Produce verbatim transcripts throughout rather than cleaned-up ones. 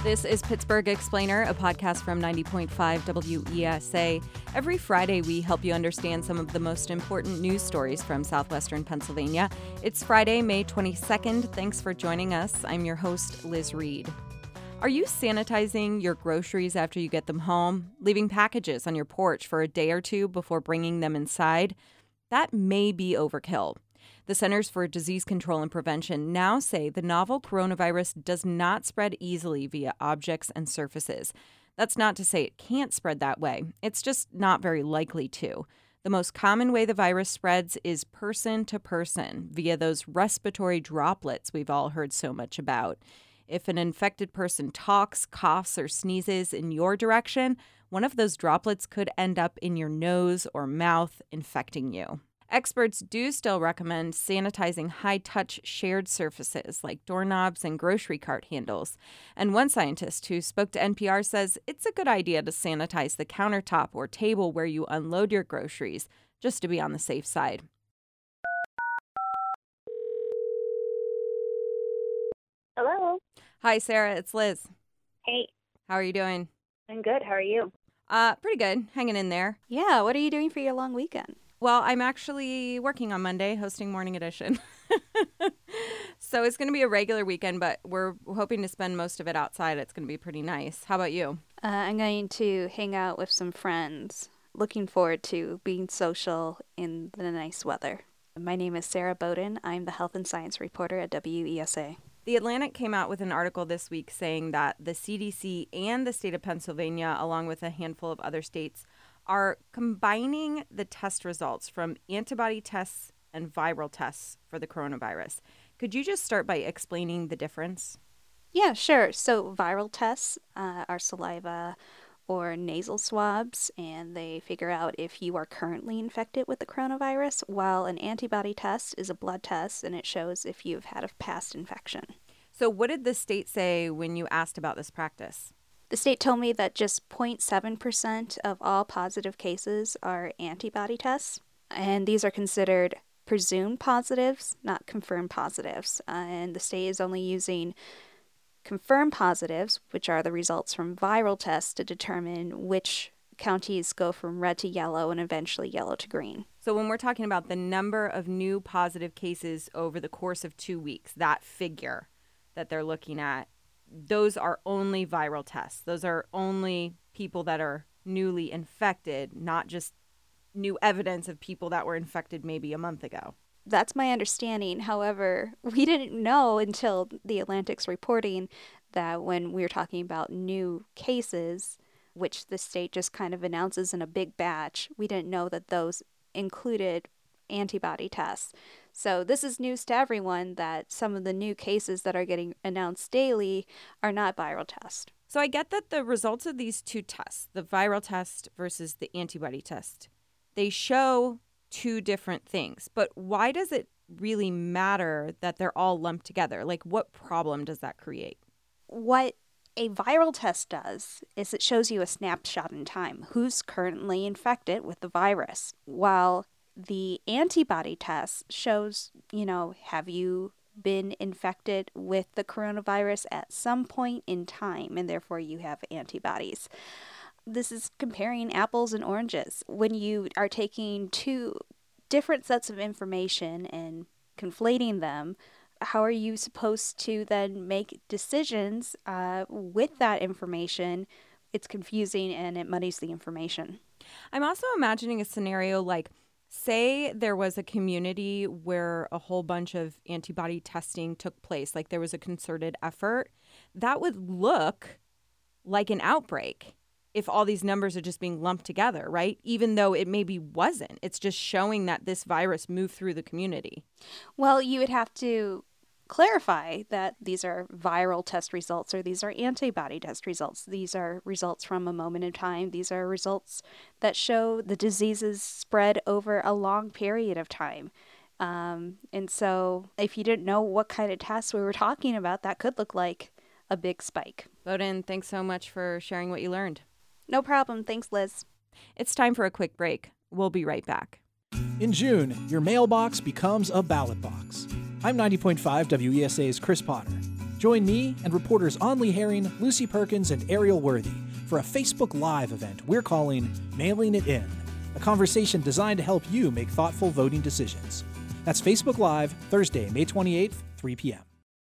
This is Pittsburgh Explainer, a podcast from ninety point five W E S A. Every Friday, we help you understand some of the most important news stories from southwestern Pennsylvania. It's Friday, May twenty-second. Thanks for joining us. I'm your host, Liz Reed. Are you sanitizing your groceries after you get them home, leaving packages on your porch for a day or two before bringing them inside? That may be overkill. The Centers for Disease Control and Prevention now say the novel coronavirus does not spread easily via objects and surfaces. That's not to say it can't spread that way. It's just not very likely to. The most common way the virus spreads is person to person via those respiratory droplets we've all heard so much about. If an infected person talks, coughs, or sneezes in your direction, one of those droplets could end up in your nose or mouth, infecting you. Experts do still recommend sanitizing high-touch shared surfaces like doorknobs and grocery cart handles. And one scientist who spoke to N P R says it's a good idea to sanitize the countertop or table where you unload your groceries, just to be on the safe side. Hello. Hi, Sarah. It's Liz. Hey. How are you doing? I'm good. How are you? Uh, pretty good. Hanging in there. Yeah. What are you doing for your long weekend? Well, I'm actually working on Monday, hosting Morning Edition. So it's going to be a regular weekend, but we're hoping to spend most of it outside. It's going to be pretty nice. How about you? Uh, I'm going to hang out with some friends. Looking forward to being social in the nice weather. My name is Sarah Bowden. I'm the health and science reporter at W E S A. The Atlantic came out with an article this week saying that the C D C and the state of Pennsylvania, along with a handful of other states, are combining the test results from antibody tests and viral tests for the coronavirus. Could you just start by explaining the difference? Yeah, sure. So viral tests uh, are saliva or nasal swabs, and they figure out if you are currently infected with the coronavirus, while an antibody test is a blood test, and it shows if you've had a past infection. So what did the state say when you asked about this practice? The state told me that just zero point seven percent of all positive cases are antibody tests, and these are considered presumed positives, not confirmed positives. Uh, and the state is only using confirmed positives, which are the results from viral tests, to determine which counties go from red to yellow and eventually yellow to green. So when we're talking about the number of new positive cases over the course of two weeks, that figure that they're looking at, those are only viral tests. Those are only people that are newly infected, not just new evidence of people that were infected maybe a month ago. That's my understanding. However, we didn't know until the Atlantic's reporting that when we were talking about new cases, which the state just kind of announces in a big batch, we didn't know that those included antibody tests. So this is news to everyone that some of the new cases that are getting announced daily are not viral tests. So I get that the results of these two tests, the viral test versus the antibody test, they show two different things. But why does it really matter that they're all lumped together? Like, what problem does that create? What a viral test does is it shows you a snapshot in time, who's currently infected with the virus, while the antibody test shows, you know, have you been infected with the coronavirus at some point in time, and therefore you have antibodies. This is comparing apples and oranges. When you are taking two different sets of information and conflating them, how are you supposed to then make decisions uh, with that information? It's confusing and it muddies the information. I'm also imagining a scenario like, say there was a community where a whole bunch of antibody testing took place, like there was a concerted effort. That would look like an outbreak if all these numbers are just being lumped together, right? Even though it maybe wasn't. It's just showing that this virus moved through the community. Well, you would have to clarify that these are viral test results or these are antibody test results. These are results from a moment in time. These are results that show the diseases spread over a long period of time. Um, and so if you didn't know what kind of tests we were talking about, that could look like a big spike. Bowden, thanks so much for sharing what you learned. No problem. Thanks, Liz. It's time for a quick break. We'll be right back. In June, your mailbox becomes a ballot box. I'm ninety point five W E S A's Chris Potter. Join me and reporters Onley Herring, Lucy Perkins, and Ariel Worthy for a Facebook Live event we're calling Mailing It In, a conversation designed to help you make thoughtful voting decisions. That's Facebook Live, Thursday, May twenty-eighth, three p.m.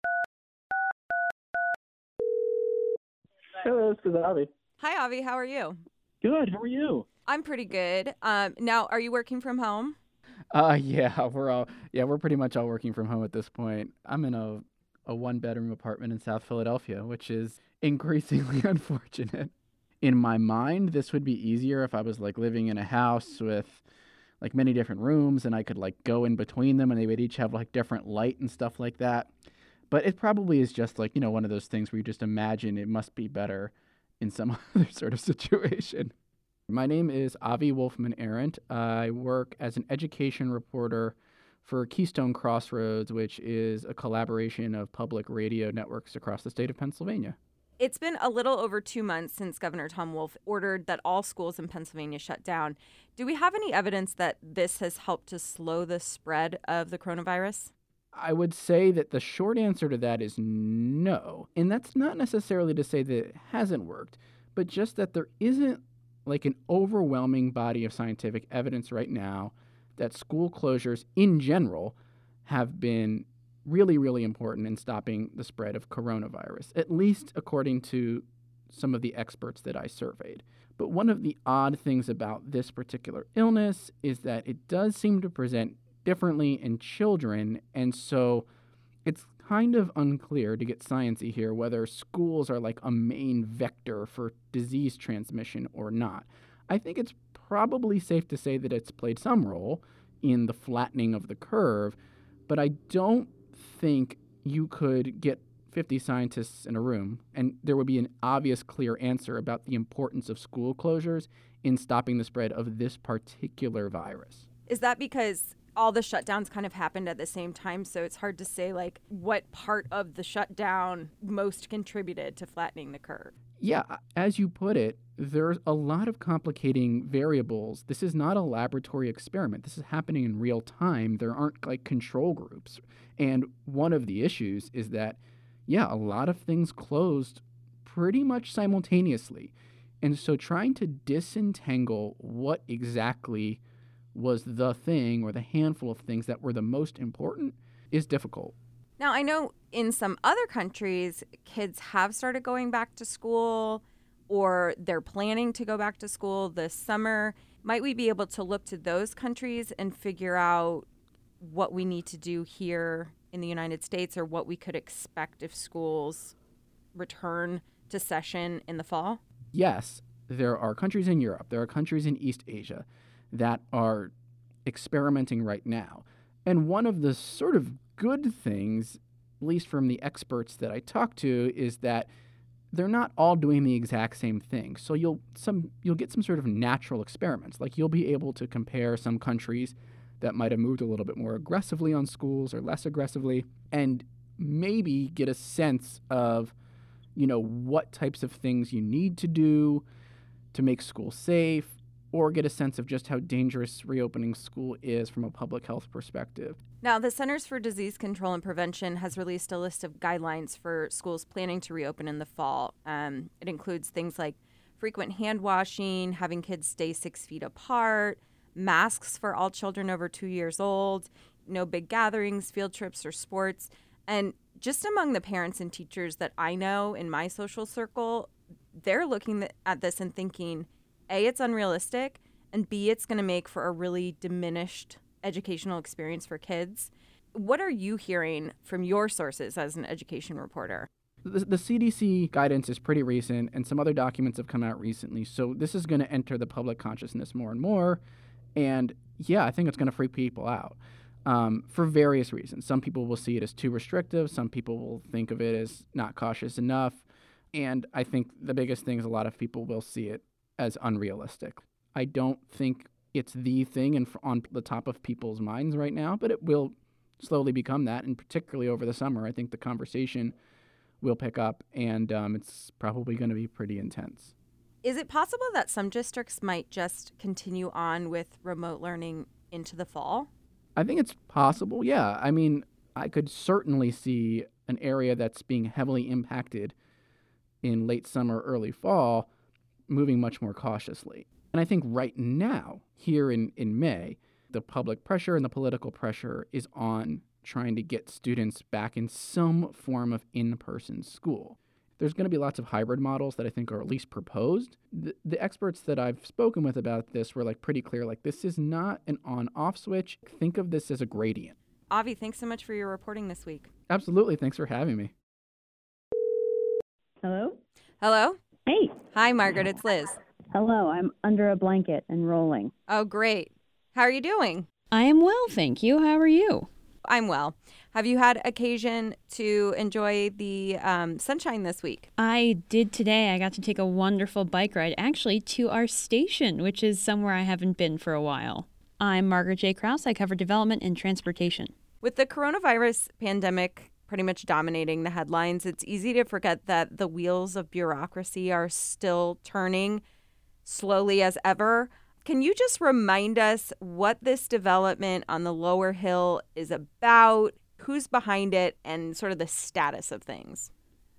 Hello, this is Avi. Hi, Avi. How are you? Good. How are you? I'm pretty good. Um, now, are you working from home? Uh, yeah, we're all yeah, we're pretty much all working from home at this point. I'm in a a one bedroom apartment in South Philadelphia, which is increasingly unfortunate. In my mind, this would be easier if I was like living in a house with like many different rooms and I could like go in between them and they would each have like different light and stuff like that. But it probably is just like, you know, one of those things where you just imagine it must be better in some other sort of situation. My name is Avi Wolfman Arendt. I work as an education reporter for Keystone Crossroads, which is a collaboration of public radio networks across the state of Pennsylvania. It's been a little over two months since Governor Tom Wolf ordered that all schools in Pennsylvania shut down. Do we have any evidence that this has helped to slow the spread of the coronavirus? I would say that the short answer to that is no. And that's not necessarily to say that it hasn't worked, but just that there isn't like an overwhelming body of scientific evidence right now that school closures in general have been really, really important in stopping the spread of coronavirus, at least according to some of the experts that I surveyed. But one of the odd things about this particular illness is that it does seem to present differently in children, and so it's kind of unclear, to get sciencey here, whether schools are like a main vector for disease transmission or not. I think it's probably safe to say that it's played some role in the flattening of the curve, but I don't think you could get fifty scientists in a room and there would be an obvious, clear answer about the importance of school closures in stopping the spread of this particular virus. Is that because all the shutdowns kind of happened at the same time, so it's hard to say like what part of the shutdown most contributed to flattening the curve? Yeah, as you put it, there's a lot of complicating variables. This is not a laboratory experiment. This is happening in real time. There aren't like control groups. And one of the issues is that, yeah, a lot of things closed pretty much simultaneously. And so trying to disentangle what exactly was the thing or the handful of things that were the most important is difficult. Now, I know in some other countries, kids have started going back to school or they're planning to go back to school this summer. Might we be able to look to those countries and figure out what we need to do here in the United States or what we could expect if schools return to session in the fall? Yes, there are countries in Europe, there are countries in East Asia that are experimenting right now. And one of the sort of good things, at least from the experts that I talk to, is that they're not all doing the exact same thing. So you'll some you'll get some sort of natural experiments. Like you'll be able to compare some countries that might have moved a little bit more aggressively on schools or less aggressively, and maybe get a sense of, you know, what types of things you need to do to make school safe, or get a sense of just how dangerous reopening school is from a public health perspective. Now, the Centers for Disease Control and Prevention has released a list of guidelines for schools planning to reopen in the fall. Um, it includes things like frequent hand washing, having kids stay six feet apart, masks for all children over two years old, no big gatherings, field trips, or sports. And just among the parents and teachers that I know in my social circle, they're looking at this and thinking, A, it's unrealistic, and B, it's going to make for a really diminished educational experience for kids. What are you hearing from your sources as an education reporter? The, the C D C guidance is pretty recent, and some other documents have come out recently, so this is going to enter the public consciousness more and more, and yeah, I think it's going to freak people out um, for various reasons. Some people will see it as too restrictive, some people will think of it as not cautious enough, and I think the biggest thing is a lot of people will see it as unrealistic. I don't think it's the thing and on the top of people's minds right now, but it will slowly become that, and particularly over the summer, I think the conversation will pick up, and um, it's probably going to be pretty intense. Is it possible that some districts might just continue on with remote learning into the fall? I think it's possible, yeah. I mean, I could certainly see an area that's being heavily impacted in late summer, early fall, moving much more cautiously. And I think right now, here in, in May, the public pressure and the political pressure is on trying to get students back in some form of in-person school. There's going to be lots of hybrid models that I think are at least proposed. The, the experts that I've spoken with about this were like pretty clear, like this is not an on-off switch. Think of this as a gradient. Avi, thanks so much for your reporting this week. Absolutely. Thanks for having me. Hello? Hello? Hey. Hi, Margaret. It's Liz. Hello. I'm under a blanket and rolling. Oh, great. How are you doing? I am well, thank you. How are you? I'm well. Have you had occasion to enjoy the um, sunshine this week? I did today. I got to take a wonderful bike ride, actually, to our station, which is somewhere I haven't been for a while. I'm Margaret J. Krause. I cover development and transportation. With the coronavirus pandemic pretty much dominating the headlines, it's easy to forget that the wheels of bureaucracy are still turning slowly as ever. Can you just remind us what this development on the Lower Hill is about, who's behind it, and sort of the status of things?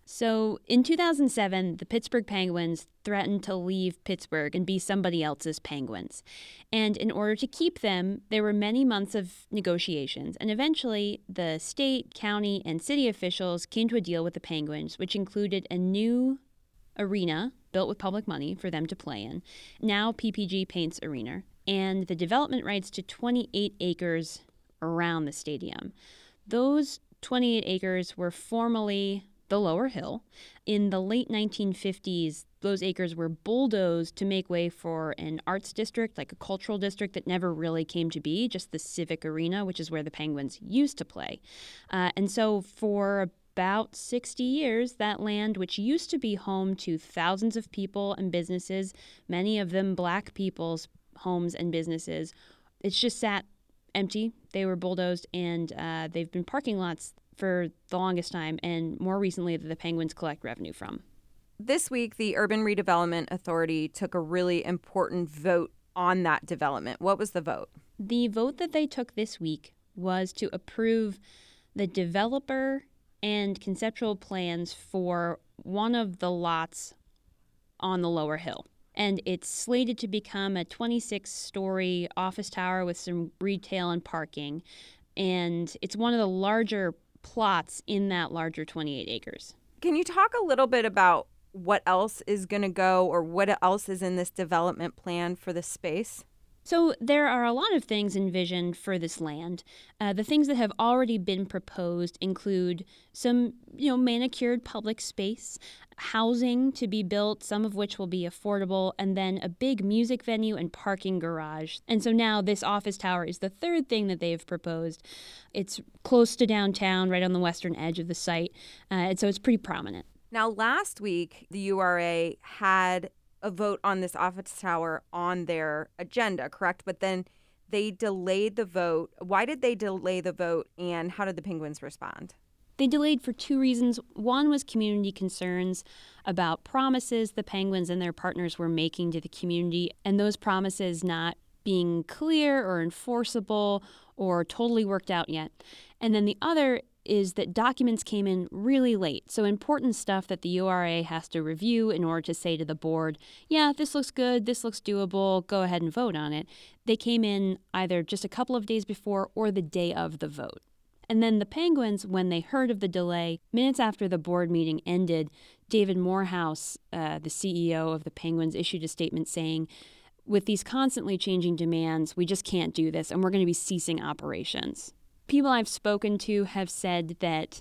So in two thousand seven, the Pittsburgh Penguins threatened to leave Pittsburgh and be somebody else's Penguins. And in order to keep them, there were many months of negotiations. And eventually, the state, county, and city officials came to a deal with the Penguins, which included a new arena built with public money for them to play in, now P P G Paints Arena, and the development rights to twenty-eight acres around the stadium. Those twenty-eight acres were formerly the Lower Hill. In the late nineteen fifties, those acres were bulldozed to make way for an arts district, like a cultural district that never really came to be, just the Civic Arena, which is where the Penguins used to play. Uh, and so for about sixty years, that land, which used to be home to thousands of people and businesses, many of them black people's homes and businesses, it's just sat empty. They were bulldozed, and uh, they've been parking lots for the longest time, and more recently that the Penguins collect revenue from. This week, the Urban Redevelopment Authority took a really important vote on that development. What was the vote? The vote that they took this week was to approve the developer and conceptual plans for one of the lots on the Lower Hill. And it's slated to become a twenty-six story office tower with some retail and parking. And it's one of the larger plots in that larger twenty-eight acres. Can you talk a little bit about what else is going to go or what else is in this development plan for the space? So there are a lot of things envisioned for this land. Uh, the things that have already been proposed include some, you know, manicured public space, housing to be built, some of which will be affordable, and then a big music venue and parking garage. And so now this office tower is the third thing that they've proposed. It's close to downtown, right on the western edge of the site, uh, and so it's pretty prominent. Now, last week, the U R A had a vote on this office tower on their agenda, correct? But then they delayed the vote. Why did they delay the vote, and how did the Penguins respond? They delayed for two reasons. One was community concerns about promises the Penguins and their partners were making to the community, and those promises not being clear or enforceable or totally worked out yet. And then the other is that documents came in really late. So important stuff that the U R A has to review in order to say to the board, yeah, this looks good, this looks doable, go ahead and vote on it. They came in either just a couple of days before or the day of the vote. And then the Penguins, when they heard of the delay, minutes after the board meeting ended, David Morehouse, uh, the C E O of the Penguins, issued a statement saying, with these constantly changing demands, we just can't do this, and we're going to be ceasing operations. People I've spoken to have said that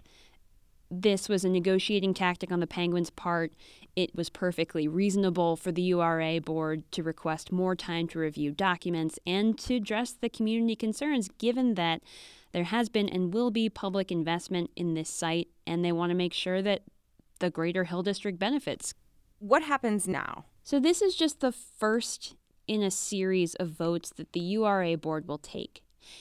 this was a negotiating tactic on the Penguins' part. It was perfectly reasonable for the U R A board to request more time to review documents and to address the community concerns, given that there has been and will be public investment in this site, and they want to make sure that the Greater Hill District benefits. What happens now? So this is just the first in a series of votes that the U R A board will take.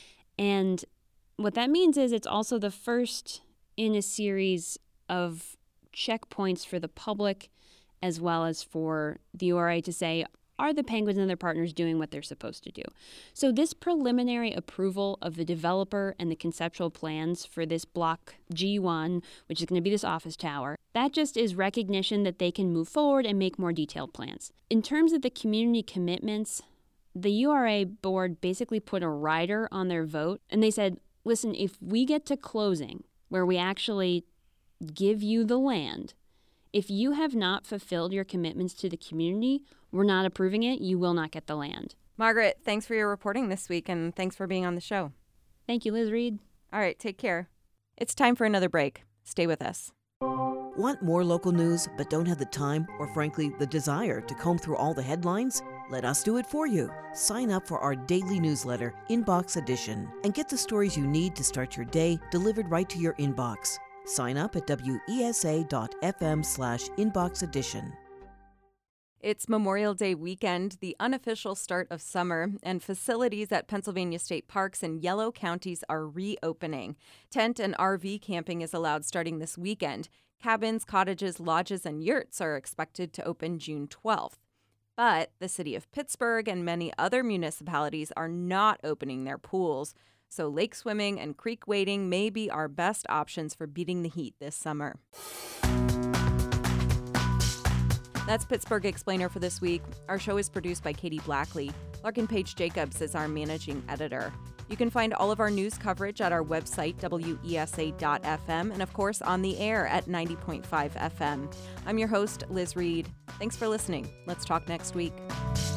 And what that means is it's also the first in a series of checkpoints for the public as well as for the U R A to say, are the Penguins and their partners doing what they're supposed to do? So this preliminary approval of the developer and the conceptual plans for this block G one, which is going to be this office tower, that just is recognition that they can move forward and make more detailed plans. In terms of the community commitments, the U R A board basically put a rider on their vote, and they said, listen, if we get to closing, where we actually give you the land, if you have not fulfilled your commitments to the community, we're not approving it, you will not get the land. Margaret, thanks for your reporting this week, and thanks for being on the show. Thank you, Liz Reed. All right, take care. It's time for another break. Stay with us. Want more local news but don't have the time or, frankly, the desire to comb through all the headlines? Let us do it for you. Sign up for our daily newsletter, Inbox Edition, and get the stories you need to start your day delivered right to your inbox. Sign up at wesa.fm slash inbox edition. It's Memorial Day weekend, the unofficial start of summer, and facilities at Pennsylvania State Parks and Yellow counties are reopening. Tent and R V camping is allowed starting this weekend. Cabins, cottages, lodges, and yurts are expected to open June twelfth. But the city of Pittsburgh and many other municipalities are not opening their pools. So lake swimming and creek wading may be our best options for beating the heat this summer. That's Pittsburgh Explainer for this week. Our show is produced by Katie Blackley. Larkin Page Jacobs is our managing editor. You can find all of our news coverage at our website, W E S A dot F M, and of course on the air at ninety point five F M. I'm your host, Liz Reed. Thanks for listening. Let's talk next week.